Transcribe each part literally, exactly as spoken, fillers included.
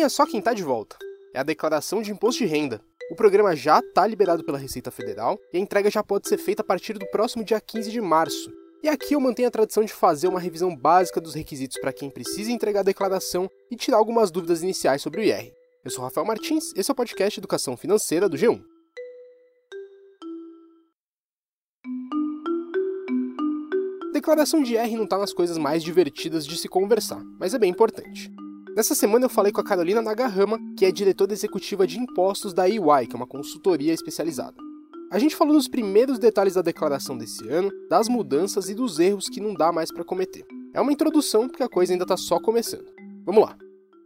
Adivinha só quem tá de volta? É a declaração de imposto de renda. O programa já está liberado pela Receita Federal e a entrega já pode ser feita a partir do próximo dia quinze de março. E aqui eu mantenho a tradição de fazer uma revisão básica dos requisitos para quem precisa entregar a declaração e tirar algumas dúvidas iniciais sobre o I R. Eu sou Rafael Martins, esse é o podcast Educação Financeira do G um. Declaração de I R não está nas coisas mais divertidas de se conversar, mas é bem importante. Nessa semana eu falei com a Carolina Nagahama, que é diretora executiva de impostos da E Y, que é uma consultoria especializada. A gente falou dos primeiros detalhes da declaração desse ano, das mudanças e dos erros que não dá mais para cometer. É uma introdução porque a coisa ainda está só começando. Vamos lá!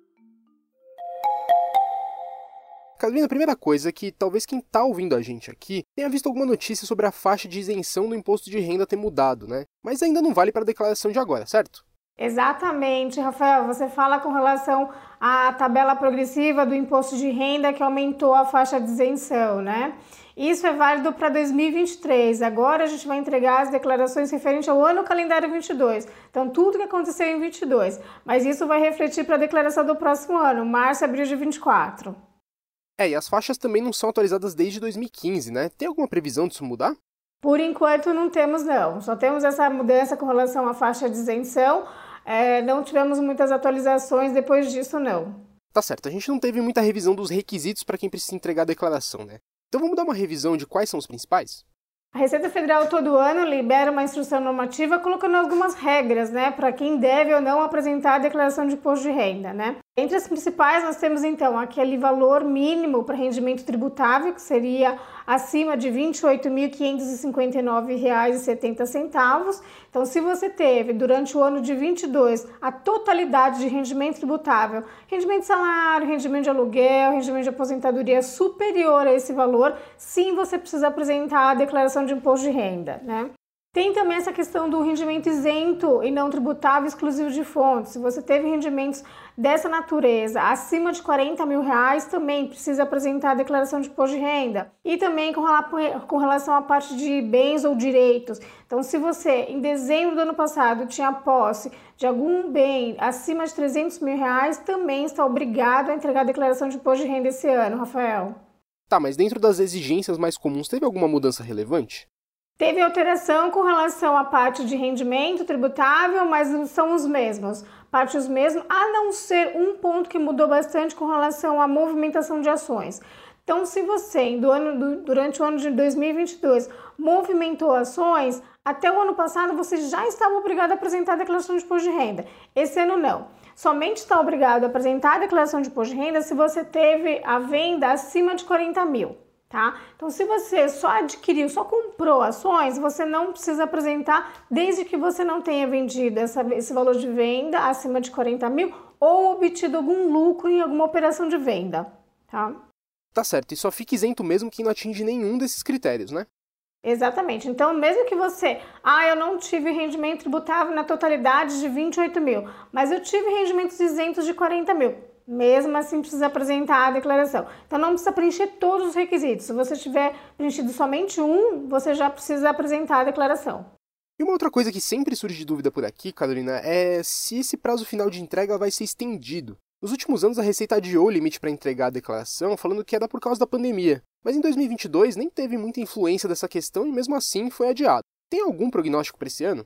Carolina, a primeira coisa é que talvez quem está ouvindo a gente aqui tenha visto alguma notícia sobre a faixa de isenção do imposto de renda ter mudado, né? Mas ainda não vale para a declaração de agora, certo? Exatamente, Rafael. Você fala com relação à tabela progressiva do imposto de renda que aumentou a faixa de isenção, né? Isso é válido para dois mil e vinte e três. Agora a gente vai entregar as declarações referentes ao ano calendário vinte e dois. Então, tudo que aconteceu em vinte e dois. Mas isso vai refletir para a declaração do próximo ano, março e abril de vinte e quatro. É, e as faixas também não são atualizadas desde dois mil e quinze, né? Tem alguma previsão disso mudar? Por enquanto não temos, não. Só temos essa mudança com relação à faixa de isenção. É, não tivemos muitas atualizações depois disso, não. Tá certo, a gente não teve muita revisão dos requisitos para quem precisa entregar a declaração, né? Então vamos dar uma revisão de quais são os principais? A Receita Federal todo ano libera uma instrução normativa colocando algumas regras, né, para quem deve ou não apresentar a declaração de imposto de renda, né? Entre as principais nós temos então aquele valor mínimo para rendimento tributável, que seria acima de vinte e oito mil quinhentos e cinquenta e nove reais e setenta centavos. Então, se você teve durante o ano de vinte e dois a totalidade de rendimento tributável, rendimento de salário, rendimento de aluguel, rendimento de aposentadoria superior a esse valor, sim, você precisa apresentar a declaração de imposto de renda, né? Tem também essa questão do rendimento isento e não tributável exclusivo de fontes. Se você teve rendimentos dessa natureza acima de quarenta mil reais, também precisa apresentar a declaração de imposto de renda. E também com relação à parte de bens ou direitos. Então, se você, em dezembro do ano passado, tinha posse de algum bem acima de trezentos mil reais, também está obrigado a entregar a declaração de imposto de renda esse ano, Rafael. Tá, mas dentro das exigências mais comuns, teve alguma mudança relevante? Teve alteração com relação à parte de rendimento tributável, mas são os mesmos. Parte os mesmos, a não ser um ponto que mudou bastante com relação à movimentação de ações. Então, se você, do ano, durante o ano de dois mil e vinte e dois, movimentou ações, até o ano passado você já estava obrigado a apresentar a declaração de imposto de renda. Esse ano não. Somente está obrigado a apresentar a declaração de imposto de renda se você teve a venda acima de quarenta mil. Tá? Então, se você só adquiriu, só comprou ações, você não precisa apresentar desde que você não tenha vendido essa, esse valor de venda acima de quarenta mil ou obtido algum lucro em alguma operação de venda. Tá? Tá certo, e só fica isento mesmo quem não atinge nenhum desses critérios, né? Exatamente. Então, mesmo que você, ah, eu não tive rendimento tributável na totalidade de vinte e oito mil, mas eu tive rendimentos isentos de quarenta mil. Mesmo assim, precisa apresentar a declaração. Então, não precisa preencher todos os requisitos. Se você tiver preenchido somente um, você já precisa apresentar a declaração. E uma outra coisa que sempre surge de dúvida por aqui, Carolina, é se esse prazo final de entrega vai ser estendido. Nos últimos anos, a Receita adiou o limite para entregar a declaração, falando que era por causa da pandemia. Mas em dois mil e vinte e dois nem teve muita influência dessa questão e mesmo assim foi adiado. Tem algum prognóstico para esse ano?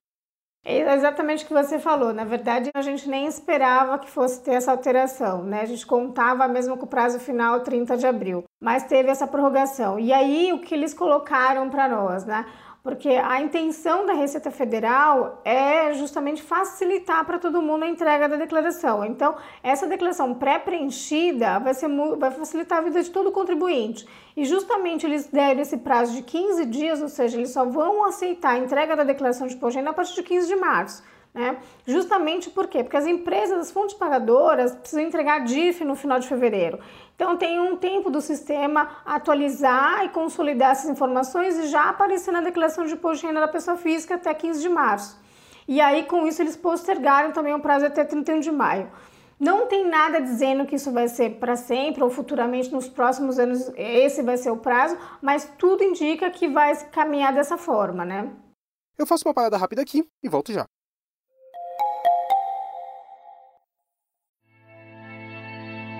É exatamente o que você falou. Na verdade, a gente nem esperava que fosse ter essa alteração, né? A gente contava mesmo com o prazo final trinta de abril, mas teve essa prorrogação. E aí, o que eles colocaram para nós, né? Porque a intenção da Receita Federal é justamente facilitar para todo mundo a entrega da declaração. Então, essa declaração pré-preenchida vai, ser, vai facilitar a vida de todo contribuinte. E justamente eles deram esse prazo de quinze dias, ou seja, eles só vão aceitar a entrega da declaração de imposto de renda a partir de quinze de março. Né? Justamente por quê? Porque as empresas, as fontes pagadoras precisam entregar D I F no final de fevereiro. Então tem um tempo do sistema atualizar e consolidar essas informações e já aparecer na declaração de imposto de renda da pessoa física até quinze de março. E aí com isso eles postergaram também o prazo até trinta e um de maio. Não tem nada dizendo que isso vai ser para sempre ou futuramente nos próximos anos esse vai ser o prazo, mas tudo indica que vai caminhar dessa forma, né? Eu faço uma parada rápida aqui e volto já.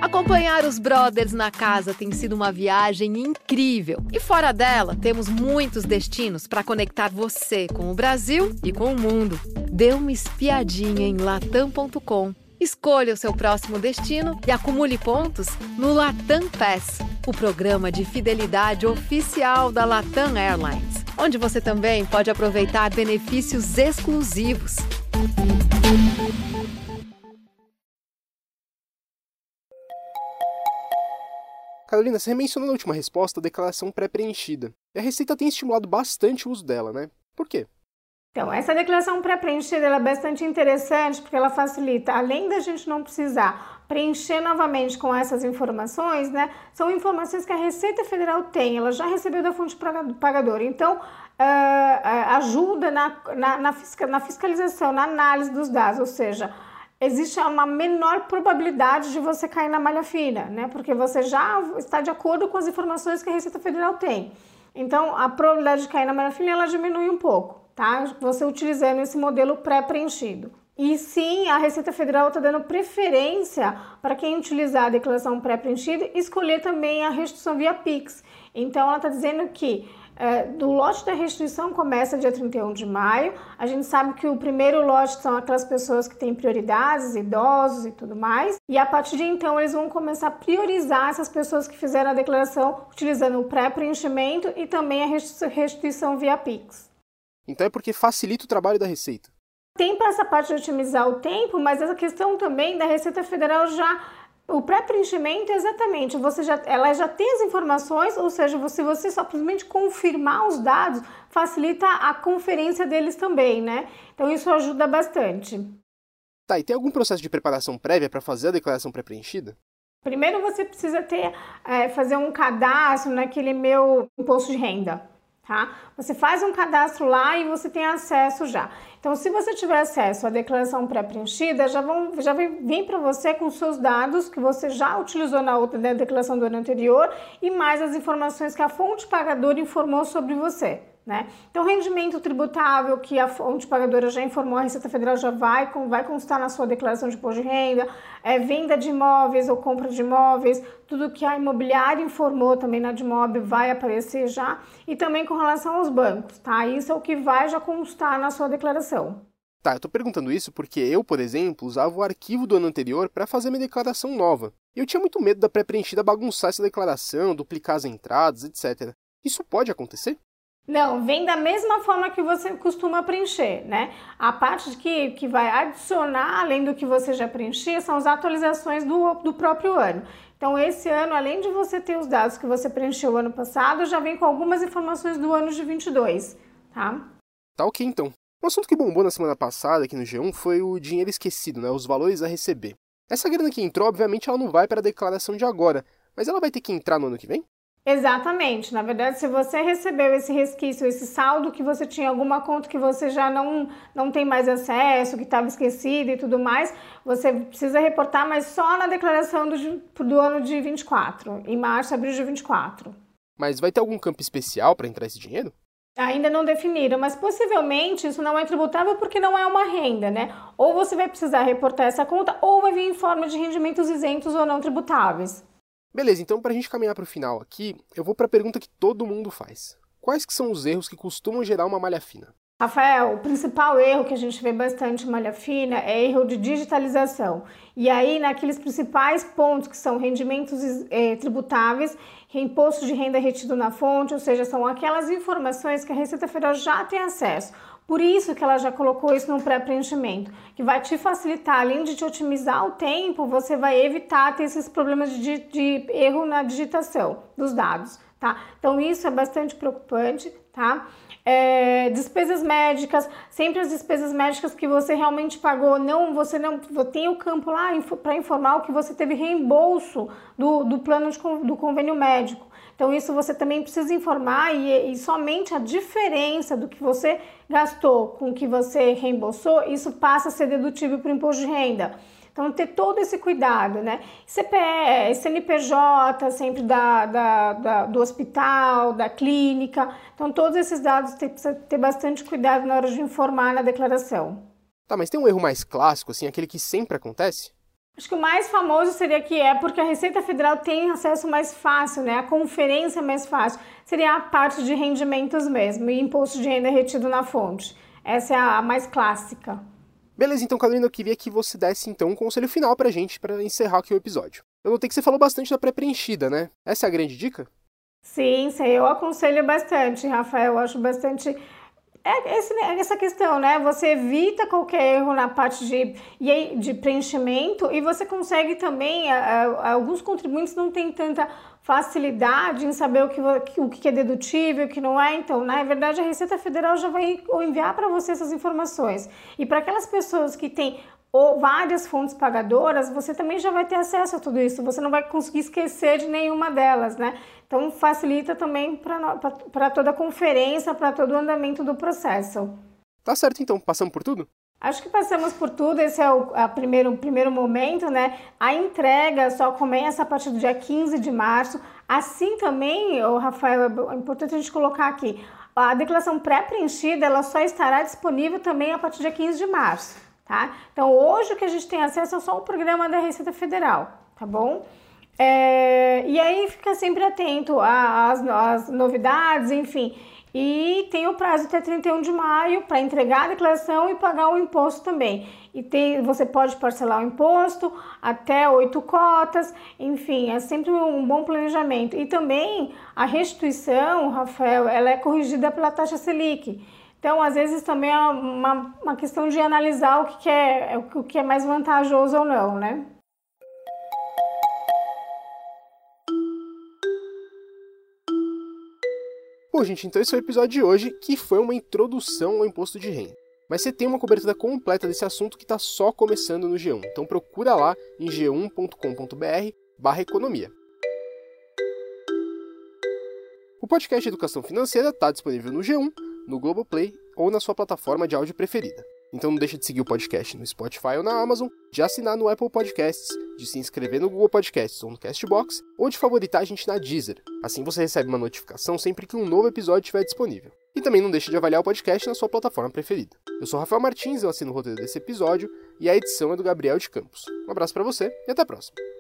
Acompanhar os brothers na casa tem sido uma viagem incrível. E fora dela, temos muitos destinos para conectar você com o Brasil e com o mundo. Dê uma espiadinha em latam ponto com. Escolha o seu próximo destino e acumule pontos no Latam Pass, o programa de fidelidade oficial da Latam Airlines, onde você também pode aproveitar benefícios exclusivos. Carolina, você mencionou na última resposta a declaração pré-preenchida. E a Receita tem estimulado bastante o uso dela, né? Por quê? Então, essa declaração pré-preenchida ela é bastante interessante porque ela facilita, além da gente não precisar preencher novamente com essas informações, né? São informações que a Receita Federal tem, ela já recebeu da fonte pagadora. Então, uh, uh, ajuda na, na, na, fisca, na fiscalização, na análise dos dados, ou seja, existe uma menor probabilidade de você cair na malha fina, né? Porque você já está de acordo com as informações que a Receita Federal tem. Então, a probabilidade de cair na malha fina, ela diminui um pouco, tá? Você utilizando esse modelo pré-preenchido. E sim, a Receita Federal está dando preferência para quem utilizar a declaração pré-preenchida escolher também a restituição via Pix. Então, ela está dizendo que É, do lote da restituição começa dia trinta e um de maio. A gente sabe que o primeiro lote são aquelas pessoas que têm prioridades, idosos e tudo mais. E a partir de então eles vão começar a priorizar essas pessoas que fizeram a declaração utilizando o pré-preenchimento e também a restituição via Pix. Então é porque facilita o trabalho da Receita. Tem para essa parte de otimizar o tempo, mas essa questão também da Receita Federal já... O pré-preenchimento, exatamente, você já, ela já tem as informações, ou seja, se você só simplesmente confirmar os dados, facilita a conferência deles também, né? Então isso ajuda bastante. Tá, e tem algum processo de preparação prévia para fazer a declaração pré-preenchida? Primeiro você precisa ter, é, fazer um cadastro naquele meu imposto de renda. Tá? Você faz um cadastro lá e você tem acesso já. Então, se você tiver acesso à declaração pré-preenchida, já, vão, já vem, vem para você com os seus dados que você já utilizou na outra na declaração do ano anterior e mais as informações que a fonte pagadora informou sobre você. Né? Então, rendimento tributável que a fonte pagadora já informou, a Receita Federal já vai, vai constar na sua declaração de imposto de renda, é, venda de imóveis ou compra de imóveis, tudo que a imobiliária informou também na Admob vai aparecer já, e também com relação aos bancos, tá? Isso é o que vai já constar na sua declaração. Tá, eu tô perguntando isso porque eu, por exemplo, usava o arquivo do ano anterior para fazer minha declaração nova. E eu tinha muito medo da pré-preenchida bagunçar essa declaração, duplicar as entradas, etcétera. Isso pode acontecer? Não, vem da mesma forma que você costuma preencher, né? A parte que, que vai adicionar, além do que você já preenchia, são as atualizações do, do próprio ano. Então, esse ano, além de você ter os dados que você preencheu ano passado, já vem com algumas informações do ano de vinte e dois, tá? Tá ok, então. Um assunto que bombou na semana passada aqui no G um foi o dinheiro esquecido, né? Os valores a receber. Essa grana que entrou, obviamente, ela não vai para a declaração de agora, mas ela vai ter que entrar no ano que vem? Exatamente. Na verdade, se você recebeu esse resquício, esse saldo que você tinha alguma conta que você já não, não tem mais acesso, que estava esquecida e tudo mais, você precisa reportar, mas só na declaração do, do ano de vinte e quatro, em março, abril de vinte e quatro. Mas vai ter algum campo especial para entrar esse dinheiro? Ainda não definiram, mas possivelmente isso não é tributável porque não é uma renda, né? Ou você vai precisar reportar essa conta, ou vai vir em forma de rendimentos isentos ou não tributáveis. Beleza, então para a gente caminhar para o final aqui, eu vou para a pergunta que todo mundo faz. Quais que são os erros que costumam gerar uma malha fina? Rafael, o principal erro que a gente vê bastante em malha fina é erro de digitalização. E aí, naqueles principais pontos que são rendimentos é, tributáveis, imposto de renda retido na fonte, ou seja, são aquelas informações que a Receita Federal já tem acesso. Por isso que ela já colocou isso no pré-preenchimento, que vai te facilitar, além de te otimizar o tempo, você vai evitar ter esses problemas de, de erro na digitação dos dados, tá? Então isso é bastante preocupante, tá? É, despesas médicas, sempre as despesas médicas que você realmente pagou, não, você não tem o campo lá para informar o que você teve reembolso do, do plano de, do convênio médico. Então isso você também precisa informar e, e somente a diferença do que você gastou com o que você reembolsou, isso passa a ser dedutível para o imposto de renda. Então ter todo esse cuidado, né? C P F, C N P J, sempre da, da, da, do hospital, da clínica. Então todos esses dados tem, precisa ter bastante cuidado na hora de informar na declaração. Tá, mas tem um erro mais clássico, assim, aquele que sempre acontece? Acho que o mais famoso seria que é porque a Receita Federal tem acesso mais fácil, né? A conferência é mais fácil. Seria a parte de rendimentos mesmo e imposto de renda retido na fonte. Essa é a mais clássica. Beleza, então, Carolina, eu queria que você desse então um conselho final pra gente, pra encerrar aqui o episódio. Eu notei que você falou bastante da pré-preenchida, né? Essa é a grande dica? Sim, isso aí eu aconselho bastante, Rafael. Eu acho bastante... É esse, essa questão, né? Você evita qualquer erro na parte de, de preenchimento e você consegue também, a, a, alguns contribuintes não têm tanta facilidade em saber o que, o que é dedutível, o que não é. Então, na verdade, a Receita Federal já vai enviar para você essas informações. E para aquelas pessoas que têm ou várias fontes pagadoras, você também já vai ter acesso a tudo isso, você não vai conseguir esquecer de nenhuma delas, né? Então facilita também para toda a conferência, para todo o andamento do processo. Tá certo então, passamos por tudo? Acho que passamos por tudo, esse é o a primeiro, primeiro momento, né? A entrega só começa a partir do dia quinze de março, assim também, o Rafael, é importante a gente colocar aqui, a declaração pré-preenchida, ela só estará disponível também a partir do dia quinze de março. Tá? Então, hoje o que a gente tem acesso é só o programa da Receita Federal, tá bom? É, e aí fica sempre atento às, às novidades, enfim. E tem o prazo até trinta e um de maio para entregar a declaração e pagar o imposto também. E tem, você pode parcelar o imposto até oito cotas, enfim, é sempre um bom planejamento. E também a restituição, Rafael, ela é corrigida pela taxa Selic. Então, às vezes, também é uma, uma questão de analisar o que, que, é, o que é mais vantajoso ou não, né? Bom, gente, então esse é o episódio de hoje, que foi uma introdução ao imposto de renda. Mas você tem uma cobertura completa desse assunto que está só começando no G um. Então procura lá em g um ponto com ponto b r barra economia. O podcast Educação Financeira está disponível no G um, no Globoplay ou na sua plataforma de áudio preferida. Então não deixe de seguir o podcast no Spotify ou na Amazon, de assinar no Apple Podcasts, de se inscrever no Google Podcasts ou no Castbox, ou de favoritar a gente na Deezer. Assim você recebe uma notificação sempre que um novo episódio estiver disponível. E também não deixe de avaliar o podcast na sua plataforma preferida. Eu sou Rafael Martins, eu assino o roteiro desse episódio, e a edição é do Gabriel de Campos. Um abraço para você e até a próxima.